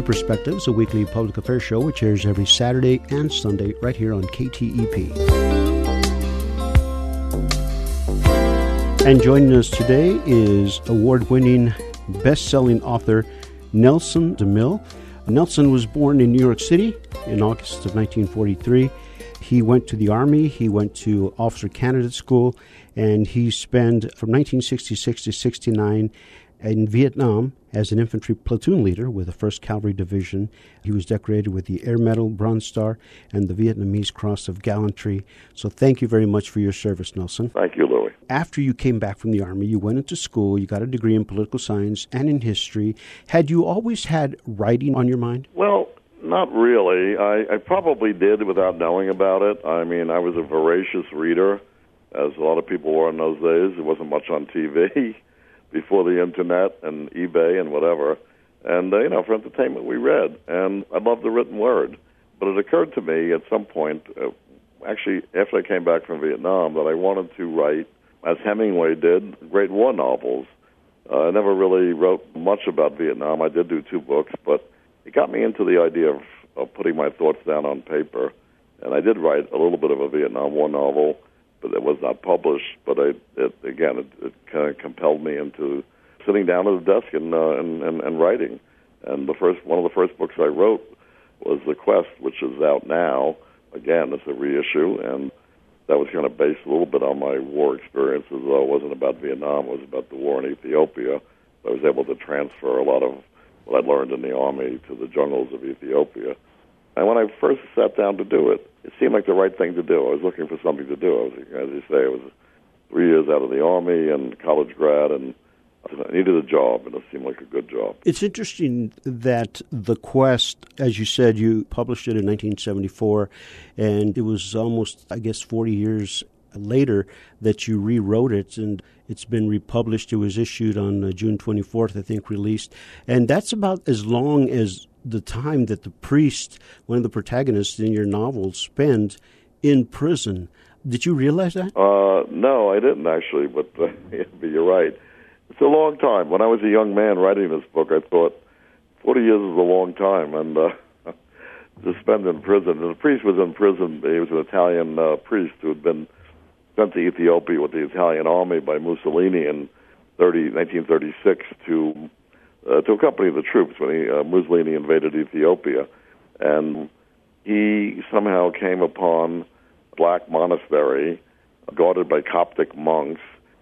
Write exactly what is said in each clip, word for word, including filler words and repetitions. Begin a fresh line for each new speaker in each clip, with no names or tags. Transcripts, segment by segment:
Perspectives, a weekly public affairs show which airs every Saturday and Sunday right here on K T E P. And joining us today is award-winning, best-selling author Nelson DeMille. Nelson was born in New York City in August of nineteen forty-three. He went to the Army, he went to Officer Candidate School, and he spent from nineteen sixty-six to sixty-nine in Vietnam as an infantry platoon leader with the first Cavalry Division. He was decorated with the Air Medal, Bronze Star, and the Vietnamese Cross of Gallantry. So thank you very much for your service, Nelson.
Thank you, Louis.
After you came back from the Army, you went into school, you got a degree in political science and in history. Had you always had writing on your mind?
Well, not really. I, I probably did without knowing about it. I mean, I was a voracious reader, as a lot of people were in those days. There wasn't much on T V before the Internet and eBay and whatever. And, uh, you know, for entertainment, we read. And I loved the written word. But it occurred to me at some point, uh, actually after I came back from Vietnam, that I wanted to write, as Hemingway did, great war novels. Uh, I never really wrote much about Vietnam. I did do two books, but it got me into the idea of, of putting my thoughts down on paper. And I did write a little bit of a Vietnam War novel, but it was not published. But I, it, again, it, it kind of compelled me into sitting down at a desk and, uh, and, and, and writing. And the first one of the first books I wrote was The Quest, which is out now. Again, it's a reissue, and that was kind of based a little bit on my war experiences, though it wasn't about Vietnam. It was about the war in Ethiopia. I was able to transfer a lot of what I'd learned in the Army to the jungles of Ethiopia. And when I first sat down to do it, it seemed like the right thing to do. I was looking for something to do. I was, as you say, I was three years out of the Army and college grad, and I needed a job, and it seemed like a good job.
It's interesting that The Quest, as you said, you published it in nineteen seventy-four, and it was almost, I guess, forty years later that you rewrote it, and it's been republished. It was issued on uh, June twenty-fourth, I think, released. And that's about as long as the time that the priest, one of the protagonists in your novel, spent in prison. Did you realize that? Uh,
no, I didn't, actually, but, uh, but you're right. It's a long time. When I was a young man writing this book, I thought forty years is a long time, and uh, to spend in prison. And the priest was in prison. He was an Italian uh, priest who had been sent to Ethiopia with the Italian army by Mussolini in nineteen thirty-six to uh, to accompany the troops when he, uh, Mussolini invaded Ethiopia. And he somehow came upon a black monastery guarded by Coptic monks,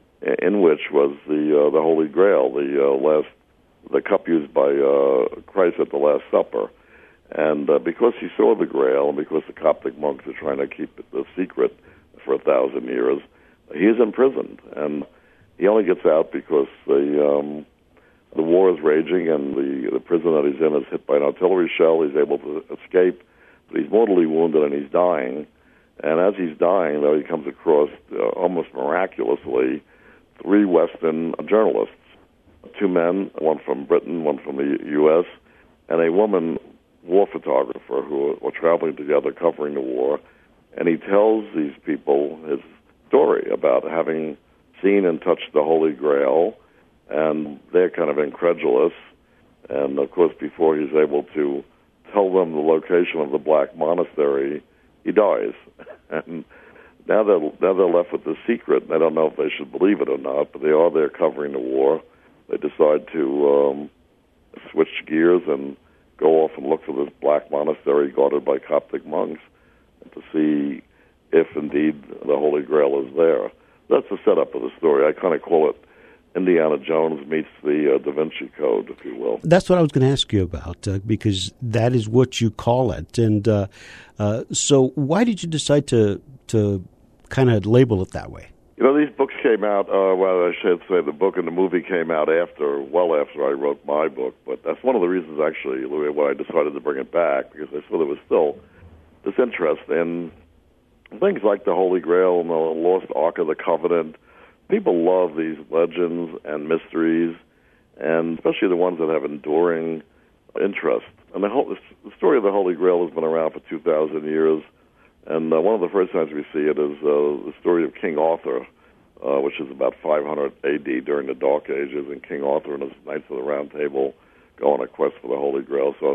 in which was the uh, the Holy Grail, the uh, last the cup used by uh, Christ at the Last Supper. And uh, because he saw the Grail, and because the Coptic monks are trying to keep it a secret for a thousand years, he is imprisoned, and he only gets out because the um, the war is raging, and the the prison that he's in is hit by an artillery shell. He's able to escape, but he's mortally wounded, and he's dying. And as he's dying, though, he comes across uh, almost miraculously three Western journalists, two men, one from Britain, one from the U S, and a woman war photographer who were traveling together covering the war. And he tells these people his story about having seen and touched the Holy Grail, and they're kind of incredulous. And, of course, before he's able to tell them the location of the Black Monastery, he dies. And now they're, now they're left with the secret. I don't know if they should believe it or not, but they are there covering the war. They decide to um, switch gears and go off and look for this Black Monastery guarded by Coptic monks, to see if indeed the Holy Grail is there. That's the setup of the story. I kind of call it Indiana Jones meets the uh, Da Vinci Code, if you will.
That's what I was going to ask you about, uh, because that is what you call it. And uh, uh, so why did you decide to to kind of label it that way?
You know, these books came out, uh, well, I should say the book and the movie came out after, well after I wrote my book. But that's one of the reasons, actually, Louis, why I decided to bring it back, because I saw there was still this interest in things like the Holy Grail and the Lost Ark of the Covenant. People love these legends and mysteries, and especially the ones that have enduring interest. And the, whole, the story of the Holy Grail has been around for two thousand years, and uh, one of the first times we see it is uh, the story of King Arthur, uh, which is about five hundred A D during the Dark Ages, and King Arthur and his Knights of the Round Table go on a quest for the Holy Grail. So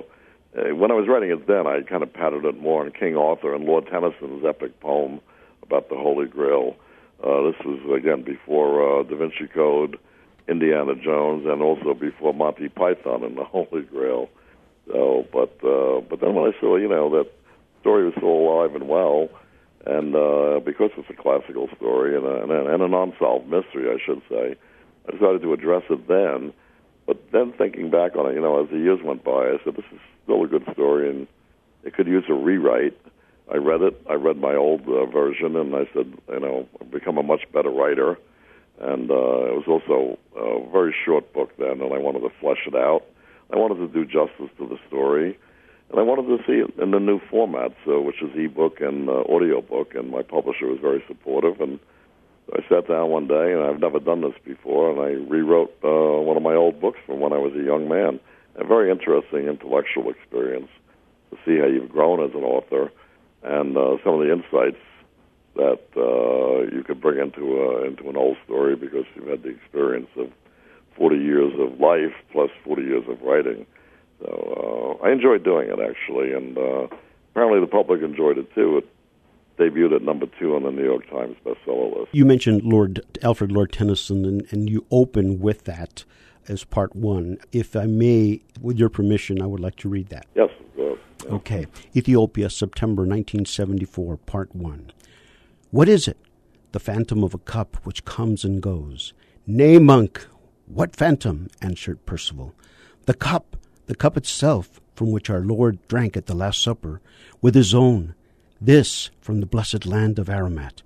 uh, when I was writing it then, I kind of patterned it more on King Arthur and Lord Tennyson's epic poem about the Holy Grail. Uh, this was, again, before uh, Da Vinci Code, Indiana Jones, and also before Monty Python and the Holy Grail. So, but uh, but then when I saw, you know, that story was still alive and well, and uh, because it's a classical story and a, and, a, and an unsolved mystery, I should say, I decided to address it then. But then thinking back on it, you know, as the years went by, I said, this is still a good story, and it could use a rewrite. I read it. I read my old uh, version, and I said, you know, I've become a much better writer. And uh, it was also a very short book then, and I wanted to flesh it out. I wanted to do justice to the story, and I wanted to see it in the new format, so which is ebook and uh, audiobook, and my publisher was very supportive. And I sat down one day, and I've never done this before, and I rewrote uh, one of my old books from when I was a young man. A very interesting intellectual experience to see how you've grown as an author, and uh, some of the insights that uh, you could bring into uh, into an old story because you've had the experience of forty years of life plus forty years of writing. So uh, I enjoyed doing it, actually, and uh, apparently the public enjoyed it, too. It debuted at number two on the New York Times bestseller list.
You mentioned Lord Alfred Lord Tennyson, and, and you open with that as part one. If I may, with your permission, I would like to read that.
Yes, uh, yeah.
Okay. Ethiopia, September nineteen seventy-four, part one. What is it? The phantom of a cup which comes and goes. Nay, monk, what phantom? Answered Percival. The cup, the cup itself, from which our Lord drank at the Last Supper, with his own, this from the blessed land of Aramat.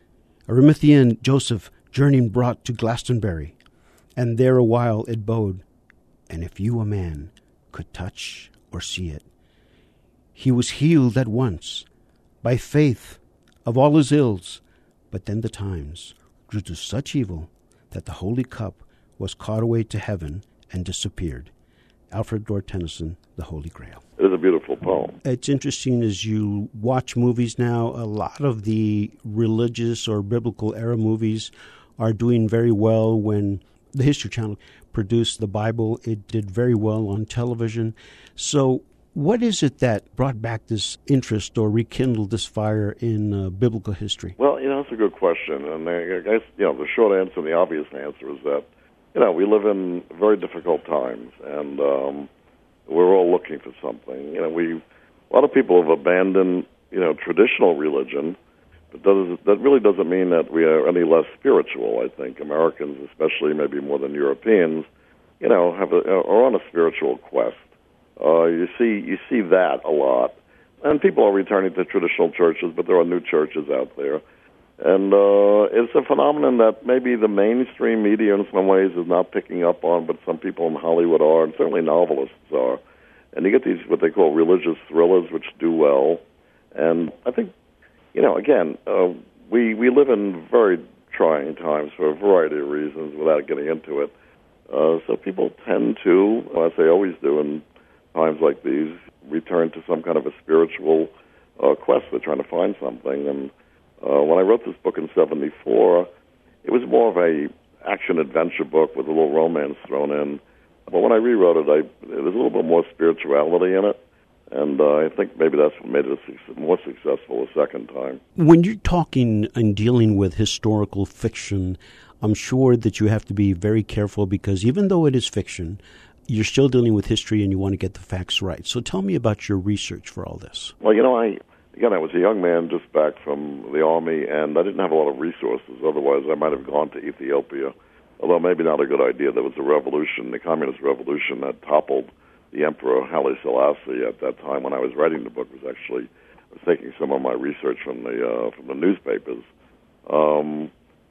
Arimathean Joseph journeying brought to Glastonbury, and there a while it bode, and if you, a man, could touch or see it, he was healed at once, by faith, of all his ills. But then the times grew to such evil that the holy cup was caught away to heaven and disappeared. Alfred Lord Tennyson, The Holy Grail.
It is a beautiful poem.
It's interesting as you watch movies now, a lot of the religious or biblical era movies are doing very well. When the History Channel produced the Bible, it did very well on television. So what is it that brought back this interest or rekindled this fire in uh, biblical history?
Well, you know, that's a good question. And I guess, you know, the short answer and the obvious answer is that, you know, we live in very difficult times, and um, we're all looking for something. You know, we a lot of people have abandoned, you know, traditional religion, but does, that really doesn't mean that we are any less spiritual. I think Americans, especially maybe more than Europeans, you know, have a, are on a spiritual quest. Uh, you see, you see that a lot, and people are returning to traditional churches, but there are new churches out there. And uh, it's a phenomenon that maybe the mainstream media in some ways is not picking up on, but some people in Hollywood are, and certainly novelists are. And you get these, what they call religious thrillers, which do well. And I think, you know, again, uh, we, we live in very trying times for a variety of reasons without getting into it. Uh, so people tend to, as they always do in times like these, return to some kind of a spiritual uh, quest. They're trying to find something. And Uh, when I wrote this book in seventy-four, it was more of a action-adventure book with a little romance thrown in. But when I rewrote it, I, there's a little bit more spirituality in it, and uh, I think maybe that's what made it a, more successful a second time.
When you're talking and dealing with historical fiction, I'm sure that you have to be very careful because even though it is fiction, you're still dealing with history and you want to get the facts right. So tell me about your research for all this.
Well, you know, I... Again, I was a young man just back from the Army, and I didn't have a lot of resources. Otherwise, I might have gone to Ethiopia, although maybe not a good idea. There was a revolution, the communist revolution that toppled the Emperor Haile Selassie at that time. When I was writing the book, was actually I was taking some of my research from the uh, from the newspapers. Um,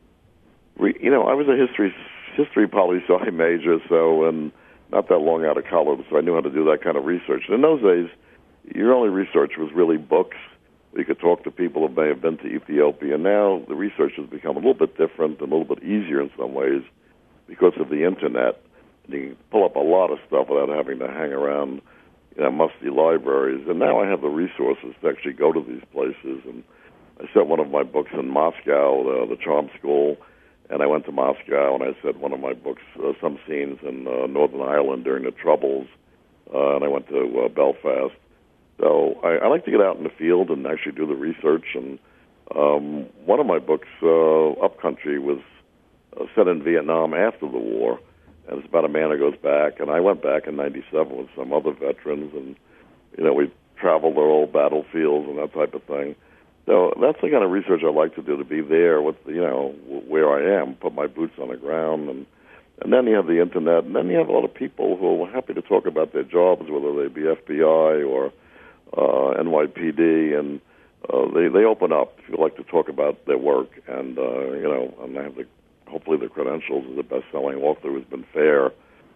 we, you know, I was a history history poli-sci major, so and not that long out of college, so I knew how to do that kind of research. And in those days, your only research was really books. You could talk to people who may have been to Ethiopia. Now the research has become a little bit different and a little bit easier in some ways because of the Internet. And you can pull up a lot of stuff without having to hang around, you know, musty libraries. And now I have the resources to actually go to these places. And I set one of my books in Moscow, uh, the Charm School, and I went to Moscow and I set one of my books, uh, some scenes in uh, Northern Ireland during the Troubles. uh, and I went to uh, Belfast. So I, I like to get out in the field and actually do the research. And um, one of my books, uh, Upcountry, was uh, set in Vietnam after the war, and it's about a man who goes back. And I went back in ninety-seven with some other veterans, and you know we traveled their old battlefields and that type of thing. So that's the kind of research I like to do, to be there with, you know, where I am, put my boots on the ground. And, and then you have the Internet, and then you have a lot of people who are happy to talk about their jobs, whether they be F B I or uh, N Y P D, and uh, they, they open up if you like to talk about their work. And, uh, you know, and they have the, hopefully the credentials as a best-selling author who's been fair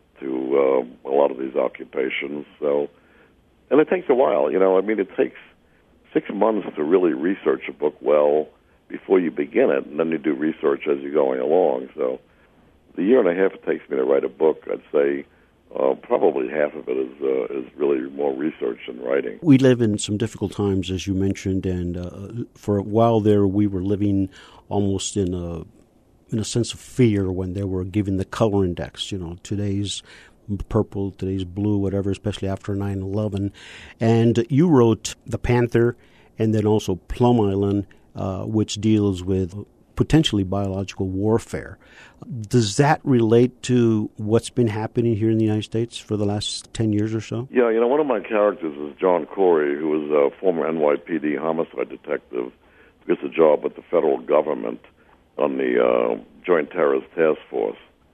to uh, a lot of these occupations. So, and it takes a while, you know, I mean, it takes six months to really research a book well before you begin it, and then you do research as you're going along. So the year and a half it takes me to write a book, I'd say uh, probably half of it is uh, is really more research than writing.
We live in some difficult times, as you mentioned, and uh, for a while there we were living almost in a in a sense of fear when they were giving the color index. You know, today's purple, today's blue, whatever, especially after nine eleven. And you wrote The Panther and then also Plum Island, uh, which deals with potentially biological warfare. Does that relate to what's been happening here in the United States for the last ten years or so?
Yeah, you know, one of my characters is John Corey, who was a former N Y P D homicide detective who gets a job with the federal government on the uh, Joint Terrorist Task Force.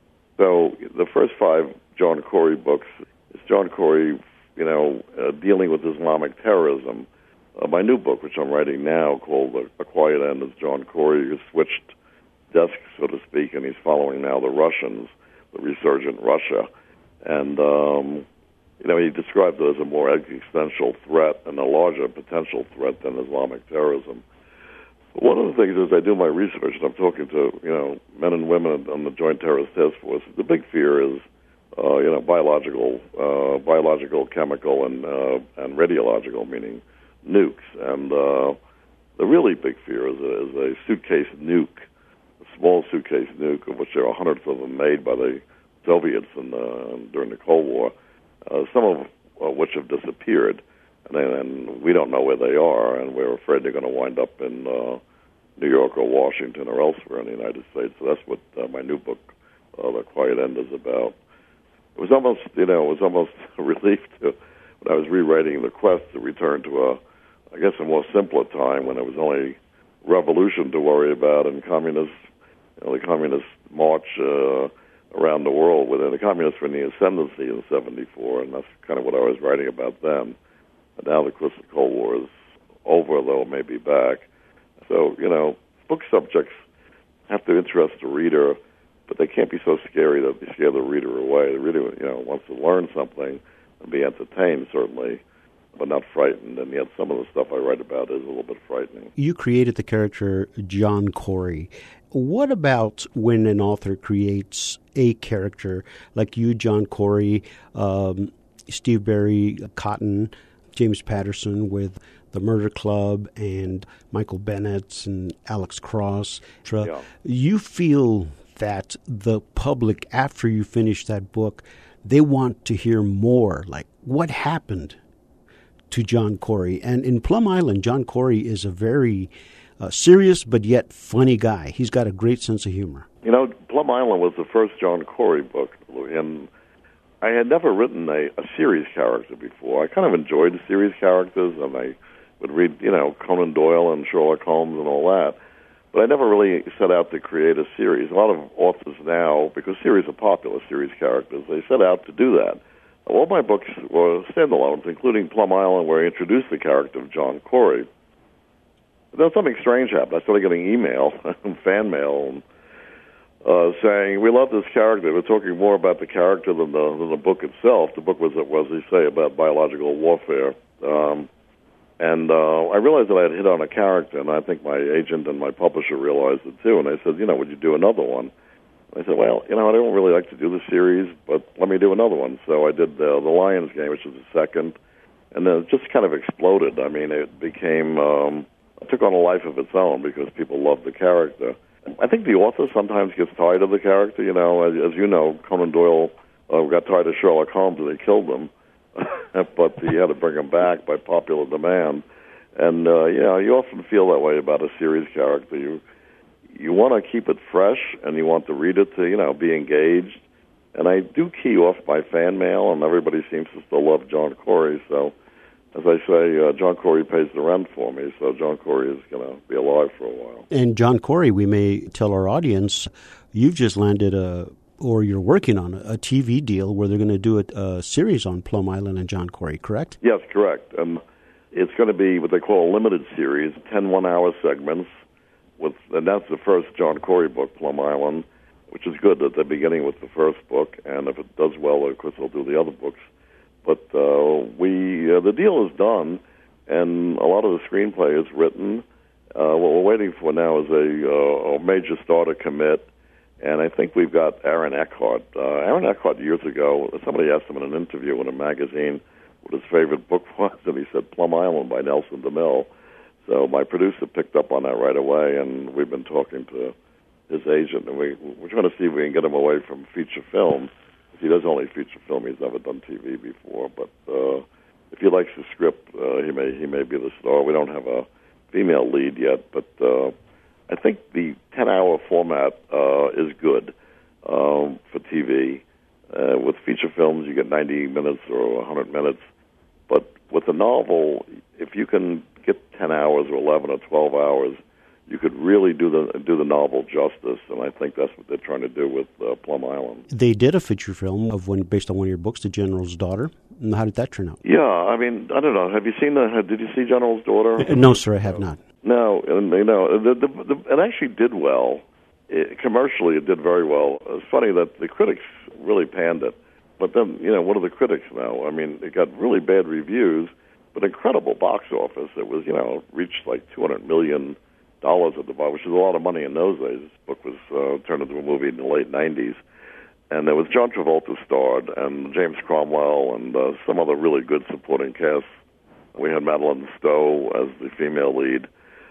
So the first five John Corey books is John Corey, you know, uh, dealing with Islamic terrorism. Uh, my new book, which I'm writing now, called A Quiet End, is John Corey, who switched desks, so to speak, and he's following now the Russians, the resurgent Russia. And, um, you know, he described it as a more existential threat and a larger potential threat than Islamic terrorism. But one of the things is I do my research, and I'm talking to, you know, men and women on the Joint Terrorist Task Force. The big fear is Uh, you know, biological, uh, biological, chemical, and uh, and radiological, meaning nukes. And uh, the really big fear is a, is a suitcase nuke, a small suitcase nuke, of which there are hundreds of them made by the Soviets in, uh, during the Cold War, uh, some of uh, which have disappeared, and, and we don't know where they are, and we're afraid they're going to wind up in uh, New York or Washington or elsewhere in the United States. So that's what uh, my new book, uh, The Quiet End, is about. It was almost, you know, it was almost a relief to, when I was rewriting The Quest, to return to a, I guess, a more simpler time when there was only revolution to worry about and communist, you know, the communist march uh, around the world, where the communists were in the ascendancy in seventy-four, and that's kind of what I was writing about then. And now, of course, the Cold War is over, though it may be back. So, you know, book subjects have to interest the reader, but they can't be so scary that they scare the reader away. The reader, you know, wants to learn something and be entertained, certainly, but not frightened. And yet some of the stuff I write about is a little bit frightening.
You created the character John Corey. What about when an author creates a character like you, John Corey, um, Steve Berry, Cotton, James Patterson with The Murder Club, and Michael Bennett and Alex Cross?
Yeah.
You feel that the public, after you finish that book, they want to hear more, like what happened to John Corey. And in Plum Island, John Corey is a very uh, serious but yet funny guy. He's got a great sense of humor.
You know, Plum Island was the first John Corey book, and I had never written a, a series character before. I kind of enjoyed the series characters, and I would read, you know, Conan Doyle and Sherlock Holmes and all that. But I never really set out to create a series. A lot of authors now, because series are popular, series characters, they set out to do that. All my books were standalones, including Plum Island, where I introduced the character of John Corey. But then something strange happened. I started getting email and fan mail and, uh, saying, we love this character. We're talking more about the character than the, than the book itself. The book was, was they say, about biological warfare. Um, And uh, I realized that I had hit on a character, and I think my agent and my publisher realized it too. And they said, you know, would you do another one? And I said, well, you know, I don't really like to do the series, but let me do another one. So I did uh, The Lion's Game, which was the second, and then it just kind of exploded. I mean, it became, um, it took on a life of its own because people loved the character. I think the author sometimes gets tired of the character. You know, as, as you know, Conan Doyle uh, got tired of Sherlock Holmes and they killed him. but you had to bring them back by popular demand. And, uh, you know, you often feel that way about a series character. You you want to keep it fresh, and you want the reader to, you know, be engaged. And I do key off my fan mail, and everybody seems to still love John Corey. So, as I say, uh, John Corey pays the rent for me, so John Corey is going to be alive for a while.
And John Corey, we may tell our audience, you've just landed a, or you're working on a, a T V deal where they're going to do a, a series on Plum Island and John Corey, correct?
Yes, correct. Um, it's going to be what they call a limited series, ten one-hour segments, with, and that's the first John Corey book, Plum Island, which is good that they're beginning with the first book, and if it does well, of course, they'll do the other books. But uh, we uh, the deal is done, and a lot of the screenplay is written. Uh, what we're waiting for now is a, uh, a major star to commit, and I think we've got Aaron Eckhart. Uh, Aaron Eckhart, years ago, somebody asked him in an interview in a magazine what his favorite book was, and he said Plum Island by Nelson DeMille. So my producer picked up on that right away, and we've been talking to his agent, and we, we're trying to see if we can get him away from feature film. He does only feature film. He's never done T V before, but uh, if he likes the script, uh, he may he may be the star. We don't have a female lead yet, but uh, I think the ten-hour format uh, is good um, for T V. Uh, with feature films, you get ninety minutes or one hundred minutes, but with a novel, if you can get ten hours or eleven or twelve hours, you could really do the do the novel justice, and I think that's what they're trying to do with uh, Plum Island.
They did a feature film of one based on one of your books, The General's Daughter. And how did that turn out?
Yeah, I mean, I don't know. Have you seen the? Did you see General's Daughter?
Uh, no, sir, I have not.
No, and you know, the, the, the, it actually did well. It, commercially, it did very well. It's funny that the critics really panned it, but then you know, what do the critics know? I mean, it got really bad reviews, but incredible box office. It was, you know, reached like two hundred million dollars at the box, which is a lot of money in those days. This book was uh, turned into a movie in the late nineties. And there was John Travolta starred, and James Cromwell, and uh, some other really good supporting cast. We had Madeleine Stowe as the female lead.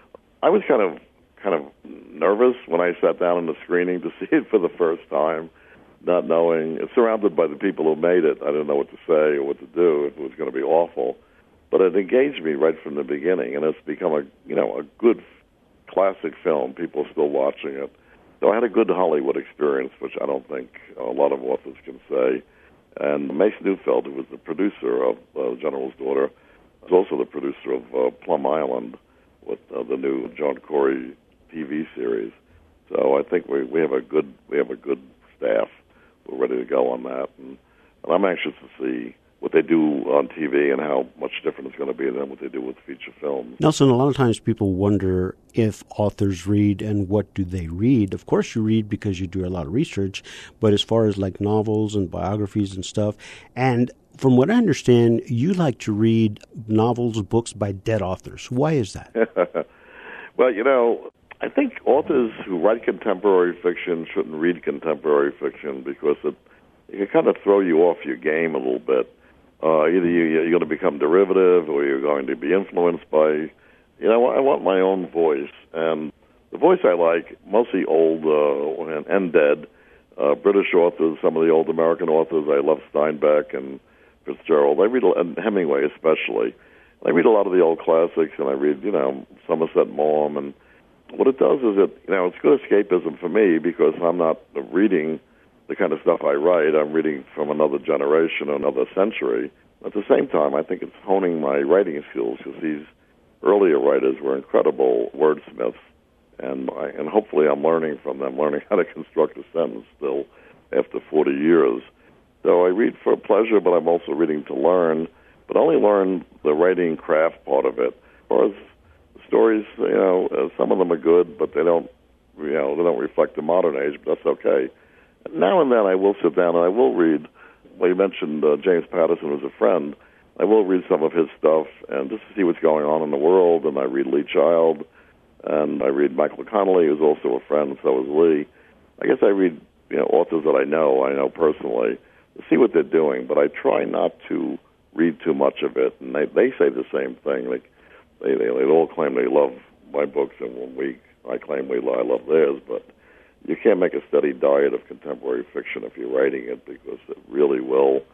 I was kind of kind of nervous when I sat down in the screening to see it for the first time, not knowing. It's surrounded by the people who made it. I didn't know what to say or what to do. If it was going to be awful. But it engaged me right from the beginning, and it's become a you know a good classic film. People are still watching it. So I had a good Hollywood experience, which I don't think a lot of authors can say. And Mace Neufeld, who was the producer of uh, General's Daughter, was also the producer of uh, Plum Island with uh, the new John Corey T V series. So I think we we have a good we have a good staff. We're ready to go on that, and, and I'm anxious to see what they do on T V and how much different it's going to be than what they do with feature films.
Nelson, a lot of times people wonder if authors read and what do they read. Of course you read because you do a lot of research, but as far as like novels and biographies and stuff, and from what I understand, you like to read novels, books by dead authors. Why is that?
Well, you know, I think authors who write contemporary fiction shouldn't read contemporary fiction because it, it can kind of throw you off your game a little bit. Uh, either you, you're going to become derivative or you're going to be influenced by, you know, I want my own voice. And the voice I like, mostly old uh, and, and dead, uh, British authors, some of the old American authors. I love Steinbeck and Fitzgerald. I read, and Hemingway especially. I read a lot of the old classics, and I read, you know, Somerset Maugham. And what it does is it, you know, it's good escapism for me because I'm not reading the kind of stuff I write. I'm reading from another generation, another century. At the same time, I think it's honing my writing skills because these earlier writers were incredible wordsmiths, and I, and hopefully I'm learning from them, learning how to construct a sentence still after forty years. So I read for pleasure, but I'm also reading to learn, but only learn the writing craft part of it. As far as stories, you know, uh, some of them are good, but they don't, you know, they don't reflect the modern age, but that's okay. Now and then I will sit down and I will read, well, you mentioned uh, James Patterson was a friend. I will read some of his stuff and just to see what's going on in the world, and I read Lee Child, and I read Michael Connelly, who's also a friend, and so is Lee. I guess I read, you know, authors that I know, I know personally, to see what they're doing, but I try not to read too much of it, and they, they say the same thing. Like, they, they, they all claim they love my books, and when we, I claim we I love theirs, but you can't make a steady diet of contemporary fiction if you're writing it because it really will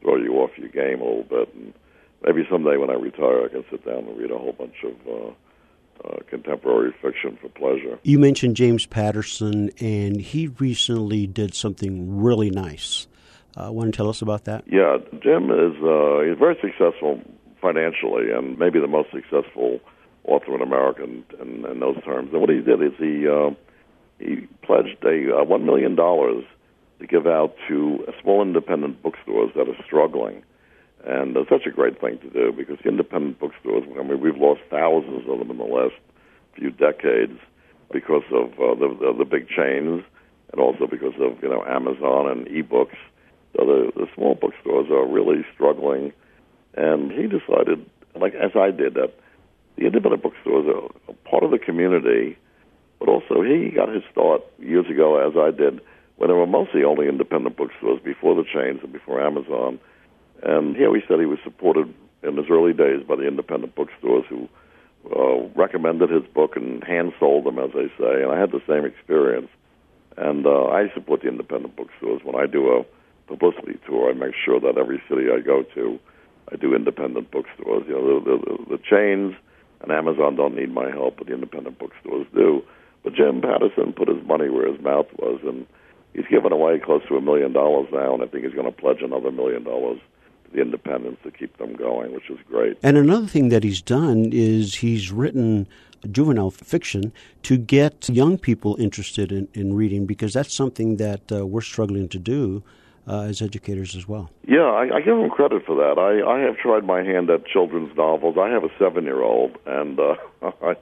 throw you off your game a little bit. And maybe someday when I retire, I can sit down and read a whole bunch of uh, uh, contemporary fiction for pleasure.
You mentioned James Patterson, and he recently did something really nice. Uh, want to tell us about that?
Yeah, Jim is uh, he's very successful financially, and maybe the most successful author in America in, in, in those terms. And what he did is he uh, he pledged a uh, one million dollars to give out to small independent bookstores that are struggling. And it's such a great thing to do because the independent bookstores, I mean, we've lost thousands of them in the last few decades because of uh, the, the the big chains, and also because of you know Amazon and ebooks. So the, the small bookstores are really struggling, and he decided, like as I did, that the independent bookstores are a part of the community, but also he got his start years ago, as I did, when there were mostly only independent bookstores before the chains and before Amazon. And here he said he was supported in his early days by the independent bookstores who uh, recommended his book and hand-sold them, as they say, and I had the same experience. And uh, I support the independent bookstores. When I do a publicity tour, I make sure that every city I go to, I do independent bookstores. You know, the, the, the chains and Amazon don't need my help, but the independent bookstores do. But Jim Patterson put his money where his mouth was, and he's given away close to a million dollars now, and I think he's going to pledge another million dollars to the independents to keep them going, which is great.
And another thing that he's done is he's written juvenile fiction to get young people interested in, in reading, because that's something that uh, we're struggling to do uh, as educators as well.
Yeah, I, I give him credit for that. I, I have tried my hand at children's novels. I have a seven-year-old, and uh, I,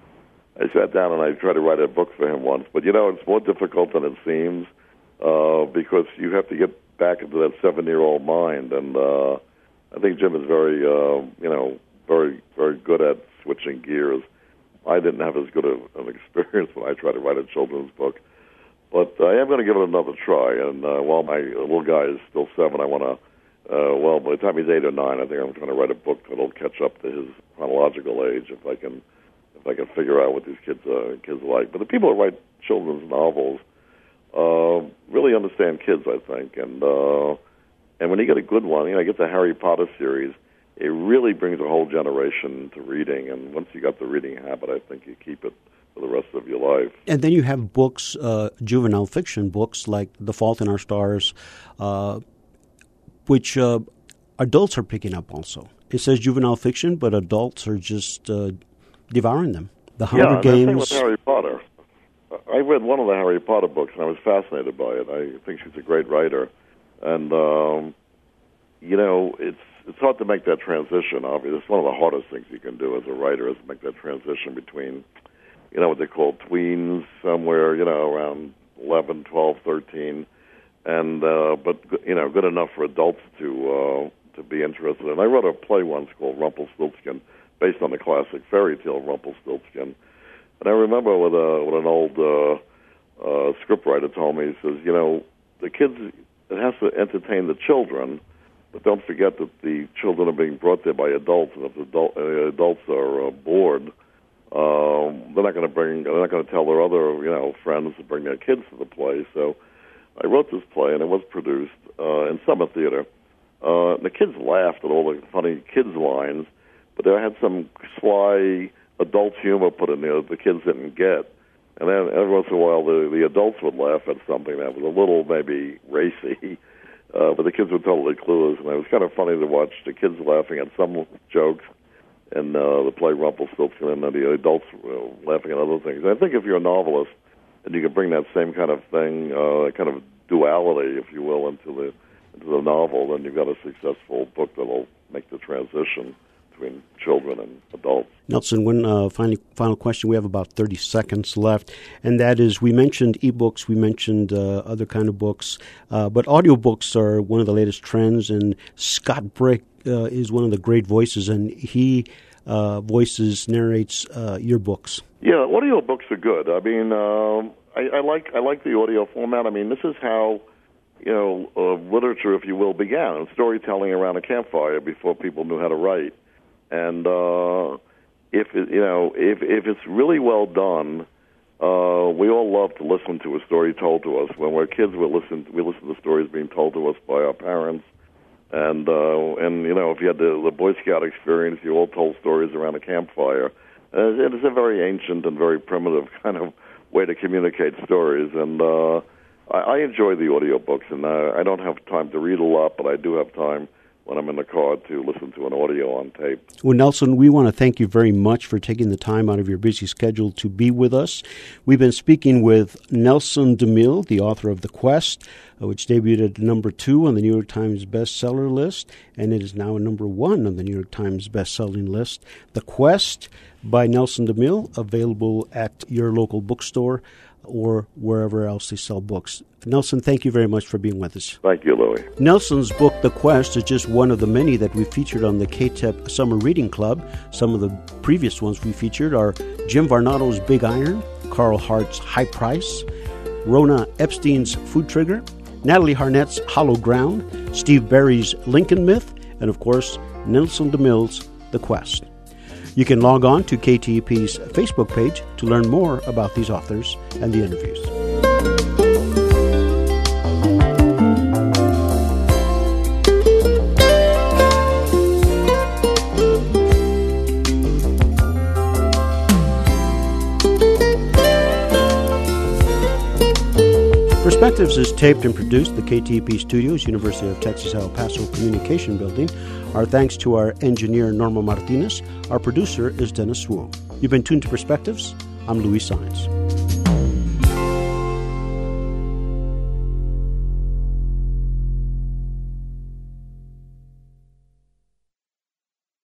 I sat down and I tried to write a book for him once. But, you know, it's more difficult than it seems uh, because you have to get back into that seven-year-old mind. And uh, I think Jim is very, uh, you know, very, very good at switching gears. I didn't have as good a, an experience when I tried to write a children's book. But I am going to give it another try. And uh, while my little guy is still seven, I want to, uh, well, by the time he's eight or nine, I think I'm trying to write a book that'll catch up to his chronological age if I can if I can figure out what these kids uh, kids like. But the people who write children's novels uh, really understand kids, I think. And uh, and when you get a good one, you know, I get the Harry Potter series, it really brings a whole generation to reading. And once you got the reading habit, I think you keep it for the rest of your life.
And then you have books, uh, juvenile fiction books like The Fault in Our Stars, uh, which uh, adults are picking up also. It says juvenile fiction, but adults are just uh, devouring them. The Hunger
yeah,
Games.
Yeah, the same with Harry Potter. I read one of the Harry Potter books, and I was fascinated by it. I think she's a great writer. And, um, you know, it's it's hard to make that transition, obviously. It's one of the hardest things you can do as a writer is make that transition between, you know, what they call tweens, somewhere, you know, around eleven, twelve, thirteen, and, uh, but, you know, good enough for adults to uh, to be interested in. I wrote a play once called Rumpelstiltskin, based on the classic fairy tale Rumpelstiltskin. And I remember with, a, with an old uh, uh, scriptwriter told me, he says, you know, the kids, it has to entertain the children, but don't forget that the children are being brought there by adults, and if the adult, uh, adults are uh, bored, um, they're not going to bring, they're not going to tell their other, you know, friends to bring their kids to the play. So I wrote this play, and it was produced uh, in Summer Theater. Uh, and the kids laughed at all the funny kids lines, but they had some sly adult humor put in there that the kids didn't get. And then every once in a while, the, the adults would laugh at something that was a little maybe racy, uh, but the kids were totally clueless. And it was kind of funny to watch the kids laughing at some jokes in uh, the play Rumpelstiltskin, and then the adults were laughing at other things. And I think if you're a novelist and you can bring that same kind of thing, uh, kind of duality, if you will, into the into the novel, then you've got a successful book that will make the transition between children and adults.
Nelson, one uh, final, final question. We have about thirty seconds left, and that is, we mentioned ebooks, we mentioned uh, other kind of books, uh, but audiobooks are one of the latest trends, and Scott Brick uh, is one of the great voices, and he uh, voices, narrates uh, your books.
Yeah, audiobooks are good. I mean, um, I, I like I like the audio format. I mean, this is how, you know, uh, literature, if you will, began, storytelling around a campfire before people knew how to write. And uh, if it, you know, if if it's really well done, uh, we all love to listen to a story told to us. When we're kids, we listen we listen to stories being told to us by our parents, And, uh, and you know, if you had the, the Boy Scout experience, you all told stories around a campfire. Uh, it is a very ancient and very primitive kind of way to communicate stories. And uh, I, I enjoy the audiobooks, and uh, I don't have time to read a lot, but I do have time when I'm in the car to listen to an audio on tape.
Well, Nelson, we want to thank you very much for taking the time out of your busy schedule to be with us. We've been speaking with Nelson DeMille, the author of The Quest, uh, which debuted at number two on the New York Times bestseller list, and it is now number one on the New York Times bestselling list. The Quest by Nelson DeMille, available at your local bookstore or wherever else they sell books. Nelson, thank you very much for being with us.
Thank you, Louis.
Nelson's book, The Quest, is just one of the many that we featured on the K T E P Summer Reading Club. Some of the previous ones we featured are Jim Varnado's Big Iron, Carl Hart's High Price, Rona Epstein's Food Trigger, Natalie Harnett's Hollow Ground, Steve Berry's Lincoln Myth, and of course, Nelson DeMille's The Quest. You can log on to K T E P's Facebook page to learn more about these authors and the interviews. Perspectives is taped and produced at the K T E P Studios, University of Texas El Paso Communication Building. Our thanks to our engineer, Norma Martinez. Our producer is Dennis Wu. You've been tuned to Perspectives. I'm Louis Sines.